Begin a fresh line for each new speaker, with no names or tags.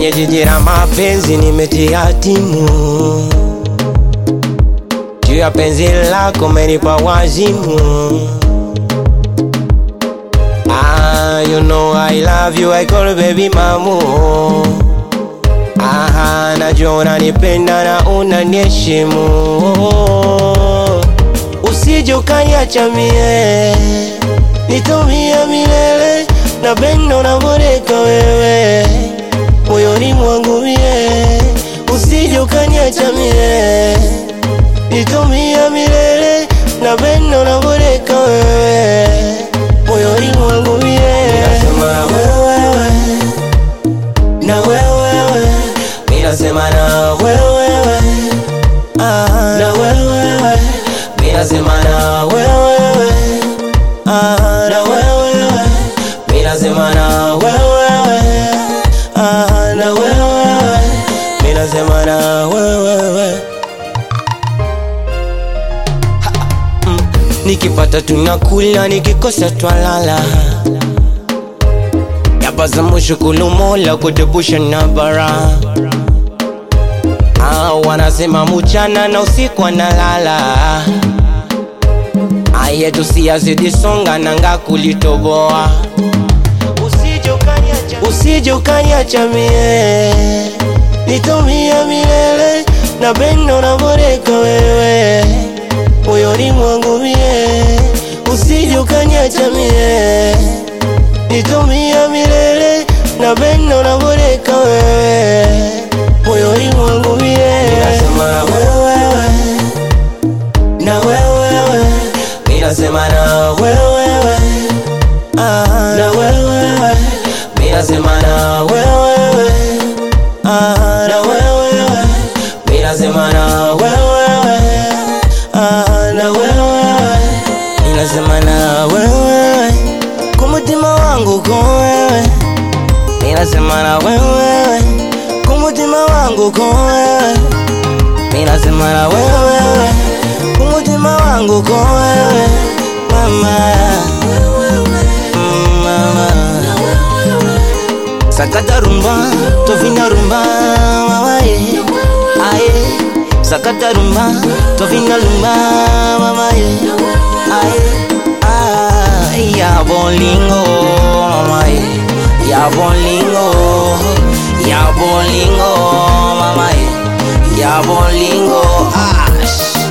kwenye jiji la mapenzi nimetia timu, juu ya penzi lako umenipa wazimu. You know I love you, I call baby mamu. Najua unanipenda na unaniheshimu. Usije ukaniacha mie, nitumie milele na bendo na boreka wewe moyoni mwangu mie. Usije ukaniacha mie, nitumie milele na bendo na boreka wewe moyoni mwangu mie. Nasema wewe na wewe, ninasema na wewe na wewe, ninasema na wewe na wewe, ninasema na wewe na wewe, ninasema na wewe. Nikipata tunakula, nikikosa twalala. Yabaza mshukuru Mola kutepusha na bara. Wanasema mchana na usiku analala. Yetu siyazidi songa nanga kulitoboa. Usije ukaniacha mie, nitumie milele na bendo na boreka wewe moyoni mwangu mie. Usije ukaniacha mie, nitumie milele na bendo na boreka wewe moyoni mwangu mie. Ninasema wewe na wewe, ninasema na wewe na wewe, ninasema na wewe na wewe, ninasema na wewe na wewe, ninasema na wewe kumutima wangu kwa wewe. Ninasema na wewe kumutima wangu kwa wewe. Ninasema na wewe kumutima wangu kwa wewe mama. Sakata rumba, tovina rumba mama ye. Sakata rumba, tovina rumba mama ye. Ya bolingo mama ye. Ya bolingo, ya bolingo mama ye. Ya bolingo